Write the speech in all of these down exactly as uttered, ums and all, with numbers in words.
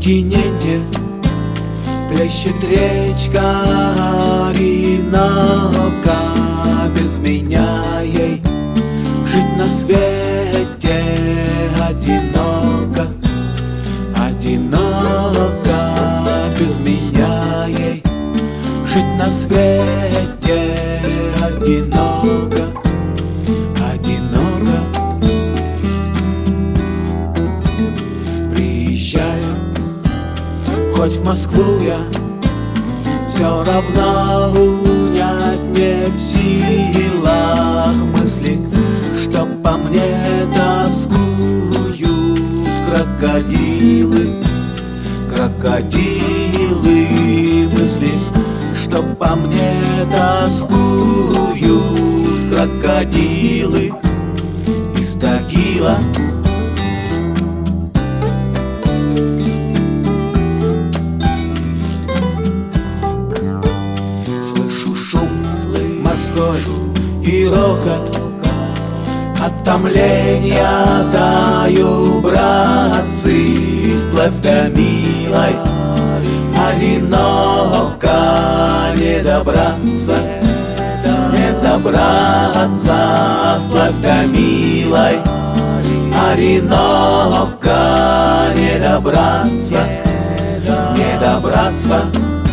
континенте плещет речка Оренока. Без меня ей жить на свете одиноко, одиноко. Без меня ей жить на свете одиноко, одиноко. Приезжаю хоть в Москву я, все равно унять не в силах мысли, что по мне тоскуют крокодилы, крокодилы. Мысли, что по мне тоскуют крокодилы из Тагила. Слышу шум морской и рокот, от томления таю, братцы, вплавь-то милой Оренока. Не добраться, не добраться, вплавь-то милой Оренока. Не добраться, не добраться.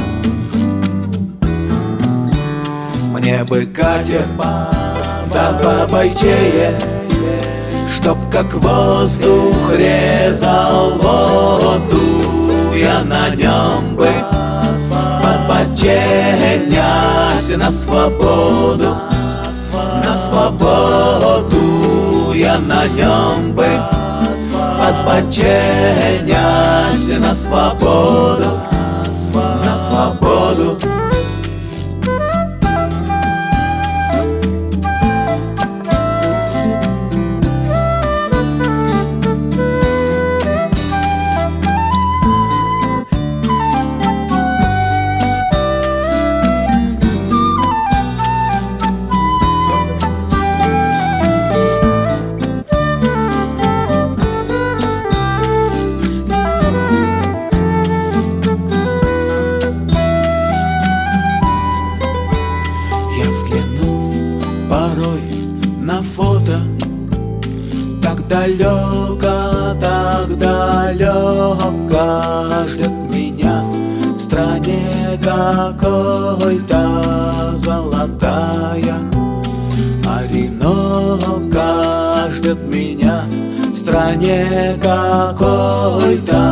Мне бы катер, да побойчее, чтоб как воздух резал воду. Я на нем бы подбоченясь на свободу, на свободу. Я на нем бы подбоченясь на свободу, на свободу. Порой на фото так далеко, так далеко ждет меня в стране какой-то золотая. Оренока ждет меня в стране какой-то